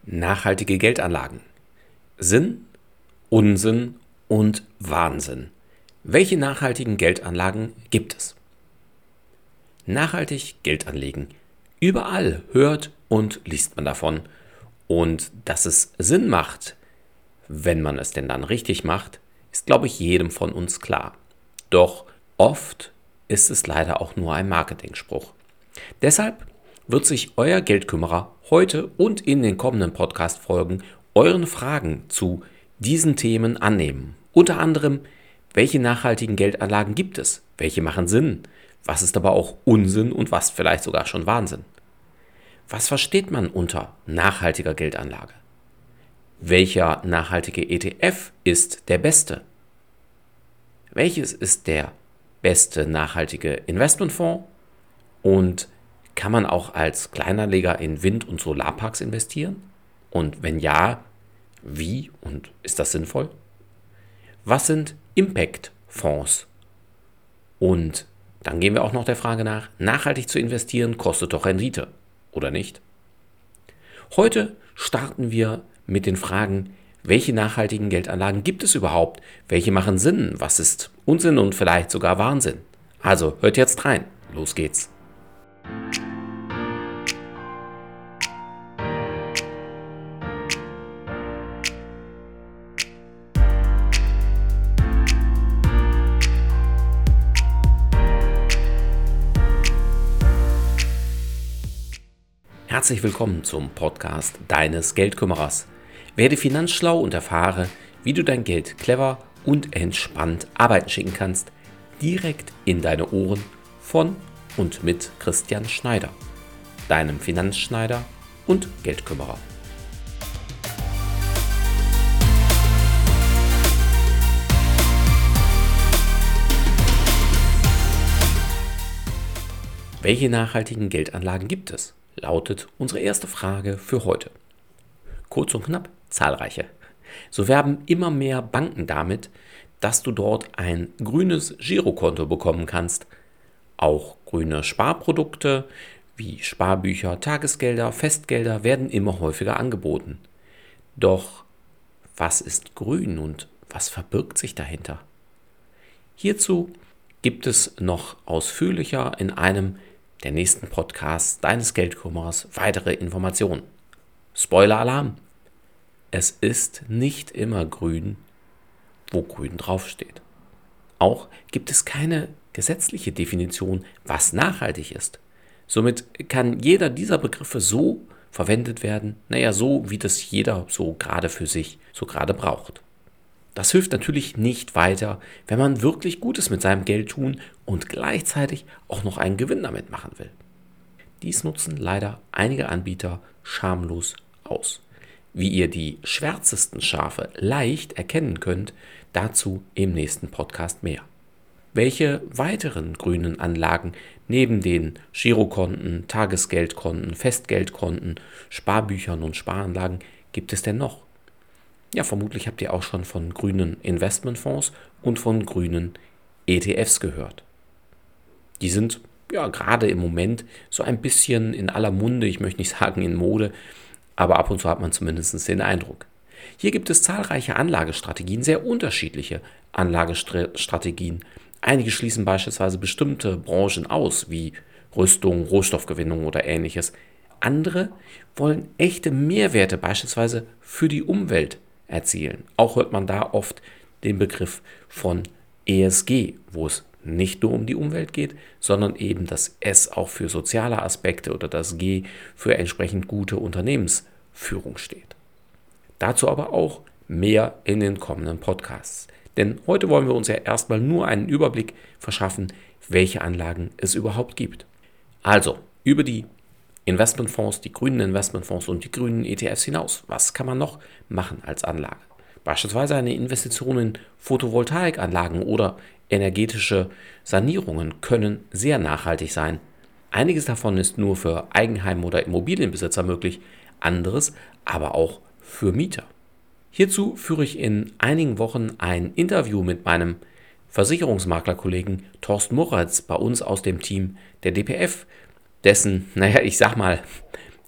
Nachhaltige Geldanlagen. Sinn, Unsinn und Wahnsinn. Welche nachhaltigen Geldanlagen gibt es? Nachhaltig Geld anlegen. Überall hört und liest man davon. Und dass es Sinn macht, wenn man es denn dann richtig macht, ist, glaube ich, jedem von uns klar. Doch oft ist es leider auch nur ein Marketingspruch. Deshalb wird sich euer Geldkümmerer heute und in den kommenden Podcast-Folgen euren Fragen zu diesen Themen annehmen. Unter anderem, welche nachhaltigen Geldanlagen gibt es? Welche machen Sinn? Was ist aber auch Unsinn und was vielleicht sogar schon Wahnsinn? Was versteht man unter nachhaltiger Geldanlage? Welcher nachhaltige ETF ist der beste? Welches ist der beste nachhaltige Investmentfonds? Und kann man auch als Kleinanleger in Wind- und Solarparks investieren? Und wenn ja, wie und ist das sinnvoll? Was sind Impact-Fonds? Und dann gehen wir auch noch der Frage nach, nachhaltig zu investieren kostet doch Rendite, oder nicht? Heute starten wir mit den Fragen, welche nachhaltigen Geldanlagen gibt es überhaupt? Welche machen Sinn? Was ist Unsinn und vielleicht sogar Wahnsinn? Also hört jetzt rein, los geht's. Herzlich willkommen zum Podcast deines Geldkümmerers. Werde finanzschlau und erfahre, wie du dein Geld clever und entspannt arbeiten schicken kannst, direkt in deine Ohren von und mit Christian Schneider, deinem Finanzschneider und Geldkümmerer. Welche nachhaltigen Geldanlagen gibt es? Lautet unsere erste Frage für heute. Kurz und knapp, zahlreiche. So werben immer mehr Banken damit, dass du dort ein grünes Girokonto bekommen kannst. Auch grüne Sparprodukte wie Sparbücher, Tagesgelder, Festgelder werden immer häufiger angeboten. Doch was ist grün und was verbirgt sich dahinter? Hierzu gibt es noch ausführlicher in einem der nächsten Podcasts deines Geldkümmerers weitere Informationen. Spoiler-Alarm! Es ist nicht immer grün, wo grün draufsteht. Auch gibt es keine gesetzliche Definition, was nachhaltig ist. Somit kann jeder dieser Begriffe so verwendet werden, so wie das jeder so gerade für sich so gerade braucht. Das hilft natürlich nicht weiter, wenn man wirklich Gutes mit seinem Geld tun und gleichzeitig auch noch einen Gewinn damit machen will. Dies nutzen leider einige Anbieter schamlos aus. Wie ihr die schwärzesten Schafe leicht erkennen könnt, dazu im nächsten Podcast mehr. Welche weiteren grünen Anlagen neben den Girokonten, Tagesgeldkonten, Festgeldkonten, Sparbüchern und Sparanlagen gibt es denn noch? Ja, vermutlich habt ihr auch schon von grünen Investmentfonds und von grünen ETFs gehört. Die sind ja gerade im Moment so ein bisschen in aller Munde, ich möchte nicht sagen in Mode, aber ab und zu hat man zumindest den Eindruck. Hier gibt es zahlreiche Anlagestrategien, sehr unterschiedliche Anlagestrategien. Einige schließen beispielsweise bestimmte Branchen aus, wie Rüstung, Rohstoffgewinnung oder ähnliches. Andere wollen echte Mehrwerte beispielsweise für die Umwelt erzielen. Auch hört man da oft den Begriff von ESG, wo es nicht nur um die Umwelt geht, sondern eben das S auch für soziale Aspekte oder das G für entsprechend gute Unternehmensführung steht. Dazu aber auch mehr in den kommenden Podcasts. Denn heute wollen wir uns ja erstmal nur einen Überblick verschaffen, welche Anlagen es überhaupt gibt. Also über die Investmentfonds, die grünen Investmentfonds und die grünen ETFs hinaus. Was kann man noch machen als Anlage? Beispielsweise eine Investition in Photovoltaikanlagen oder energetische Sanierungen können sehr nachhaltig sein. Einiges davon ist nur für Eigenheim- oder Immobilienbesitzer möglich, anderes aber auch für Mieter. Hierzu führe ich in einigen Wochen ein Interview mit meinem Versicherungsmaklerkollegen Thorsten Moratz bei uns aus dem Team der DPF, dessen,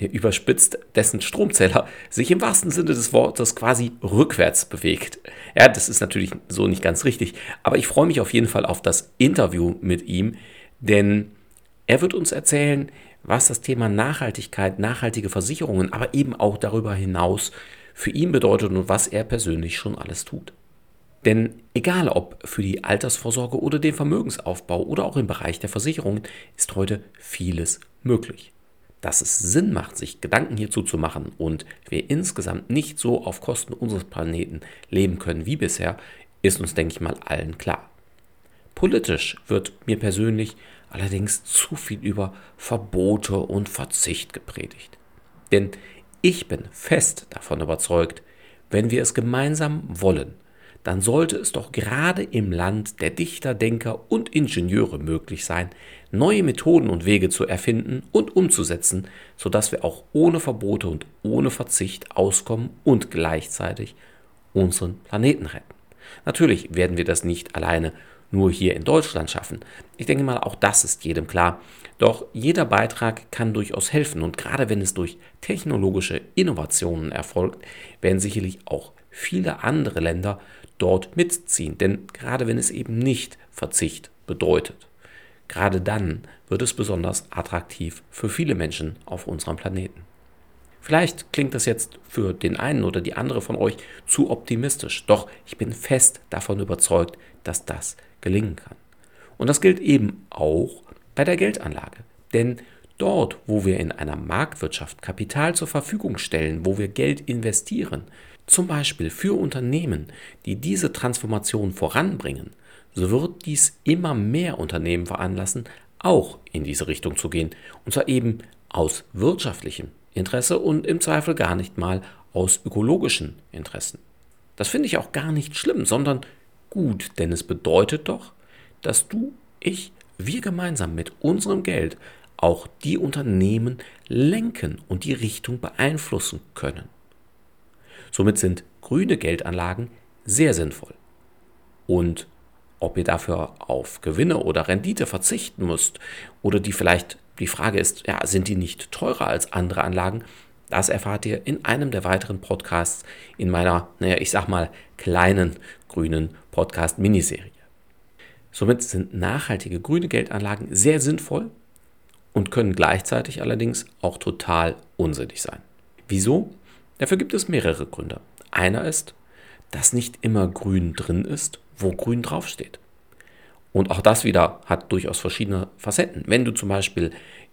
überspitzt, dessen Stromzähler sich im wahrsten Sinne des Wortes quasi rückwärts bewegt. Ja, das ist natürlich so nicht ganz richtig, aber ich freue mich auf jeden Fall auf das Interview mit ihm, denn er wird uns erzählen, was das Thema Nachhaltigkeit, nachhaltige Versicherungen, aber eben auch darüber hinaus für ihn bedeutet und was er persönlich schon alles tut. Denn egal ob für die Altersvorsorge oder den Vermögensaufbau oder auch im Bereich der Versicherungen, ist heute vieles möglich. Dass es Sinn macht, sich Gedanken hierzu zu machen und wir insgesamt nicht so auf Kosten unseres Planeten leben können wie bisher, ist uns, denke ich mal, allen klar. Politisch wird mir persönlich allerdings zu viel über Verbote und Verzicht gepredigt. Denn ich bin fest davon überzeugt, wenn wir es gemeinsam wollen, dann sollte es doch gerade im Land der Dichter, Denker und Ingenieure möglich sein, neue Methoden und Wege zu erfinden und umzusetzen, sodass wir auch ohne Verbote und ohne Verzicht auskommen und gleichzeitig unseren Planeten retten. Natürlich werden wir das nicht alleine nur hier in Deutschland schaffen. Ich denke mal, auch das ist jedem klar. Doch jeder Beitrag kann durchaus helfen und gerade wenn es durch technologische Innovationen erfolgt, werden sicherlich auch viele andere Länder dort mitziehen. Denn gerade wenn es eben nicht Verzicht bedeutet, gerade dann wird es besonders attraktiv für viele Menschen auf unserem Planeten. Vielleicht klingt das jetzt für den einen oder die andere von euch zu optimistisch, doch ich bin fest davon überzeugt, dass das gelingen kann. Und das gilt eben auch bei der Geldanlage. Denn dort, wo wir in einer Marktwirtschaft Kapital zur Verfügung stellen, wo wir Geld investieren, zum Beispiel für Unternehmen, die diese Transformation voranbringen, so wird dies immer mehr Unternehmen veranlassen, auch in diese Richtung zu gehen. Und zwar eben aus wirtschaftlichem Interesse und im Zweifel gar nicht mal aus ökologischen Interessen. Das finde ich auch gar nicht schlimm, sondern gut, denn es bedeutet doch, dass du, ich, wir gemeinsam mit unserem Geld auch die Unternehmen lenken und die Richtung beeinflussen können. Somit sind grüne Geldanlagen sehr sinnvoll. Und ob ihr dafür auf Gewinne oder Rendite verzichten müsst oder die Frage ist, ja, sind die nicht teurer als andere Anlagen? Das erfahrt ihr in einem der weiteren Podcasts in meiner, ich sag mal, kleinen grünen Podcast-Miniserie. Somit sind nachhaltige grüne Geldanlagen sehr sinnvoll und können gleichzeitig allerdings auch total unsinnig sein. Wieso? Dafür gibt es mehrere Gründe. Einer ist, dass nicht immer grün drin ist, wo grün draufsteht. Und auch das wieder hat durchaus verschiedene Facetten. Wenn du zum Beispiel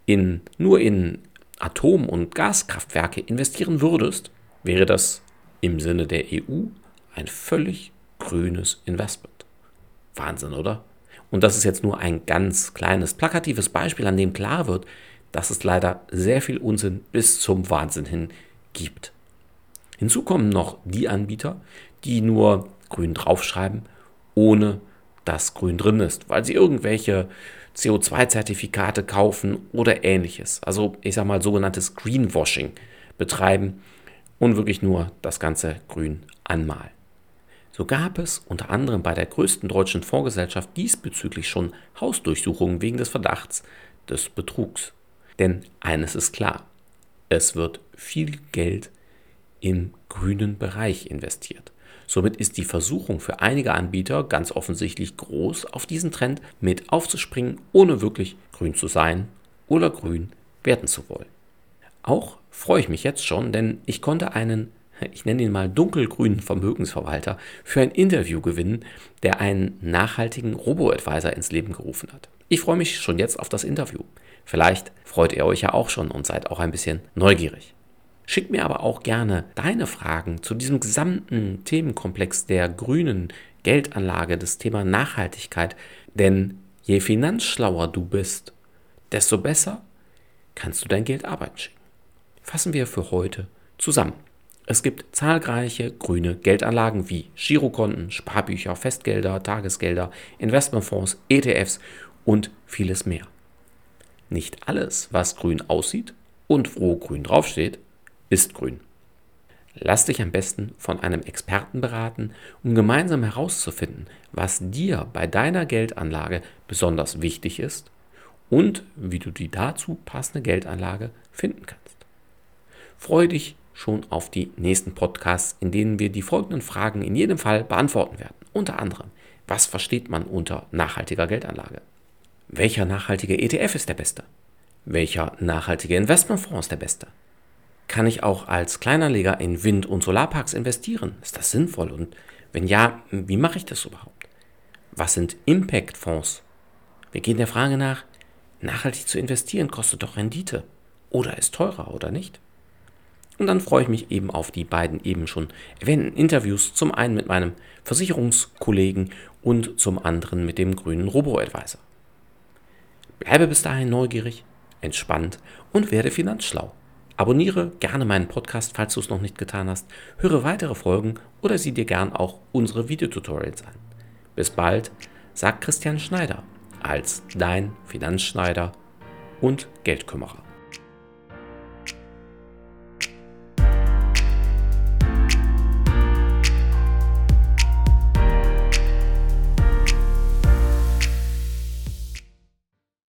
nur in Atom- und Gaskraftwerke investieren würdest, wäre das im Sinne der EU ein völlig grünes Investment. Wahnsinn, oder? Und das ist jetzt nur ein ganz kleines, plakatives Beispiel, an dem klar wird, dass es leider sehr viel Unsinn bis zum Wahnsinn hin gibt. Hinzu kommen noch die Anbieter, die nur grün draufschreiben, ohne dass grün drin ist, weil sie irgendwelche CO2-Zertifikate kaufen oder ähnliches. Also ich sage mal sogenanntes Greenwashing betreiben und wirklich nur das Ganze grün anmalen. So gab es unter anderem bei der größten deutschen Fondsgesellschaft diesbezüglich schon Hausdurchsuchungen wegen des Verdachts des Betrugs. Denn eines ist klar, es wird viel Geld im grünen Bereich investiert. Somit ist die Versuchung für einige Anbieter ganz offensichtlich groß, auf diesen Trend mit aufzuspringen, ohne wirklich grün zu sein oder grün werden zu wollen. Auch freue ich mich jetzt schon, denn ich konnte einen, ich nenne ihn mal dunkelgrünen Vermögensverwalter, für ein Interview gewinnen, der einen nachhaltigen Robo-Advisor ins Leben gerufen hat. Ich freue mich schon jetzt auf das Interview. Vielleicht freut ihr euch ja auch schon und seid auch ein bisschen neugierig. Schick mir aber auch gerne deine Fragen zu diesem gesamten Themenkomplex der grünen Geldanlage, das Thema Nachhaltigkeit. Denn je finanzschlauer du bist, desto besser kannst du dein Geld arbeiten schicken. Fassen wir für heute zusammen. Es gibt zahlreiche grüne Geldanlagen wie Girokonten, Sparbücher, Festgelder, Tagesgelder, Investmentfonds, ETFs und vieles mehr. Nicht alles, was grün aussieht und wo grün draufsteht, ist grün. Lass dich am besten von einem Experten beraten, um gemeinsam herauszufinden, was dir bei deiner Geldanlage besonders wichtig ist und wie du die dazu passende Geldanlage finden kannst. freue dich schon auf die nächsten Podcasts, in denen wir die folgenden Fragen in jedem Fall beantworten werden. Unter anderem, was versteht man unter nachhaltiger Geldanlage? Welcher nachhaltige ETF ist der beste? Welcher nachhaltige Investmentfonds ist der beste? Kann ich auch als Kleinanleger in Wind- und Solarparks investieren? Ist das sinnvoll? Und wenn ja, wie mache ich das überhaupt? Was sind Impact-Fonds? Wir gehen der Frage nach, nachhaltig zu investieren kostet doch Rendite. Oder ist teurer oder nicht? Und dann freue ich mich eben auf die beiden eben schon erwähnten Interviews, zum einen mit meinem Versicherungskollegen und zum anderen mit dem grünen Robo-Advisor. Bleibe bis dahin neugierig, entspannt und werde finanzschlau. Abonniere gerne meinen Podcast, falls du es noch nicht getan hast, höre weitere Folgen oder sieh dir gern auch unsere Videotutorials an. Bis bald, sagt Christian Schneider als dein Finanzschneider und Geldkümmerer.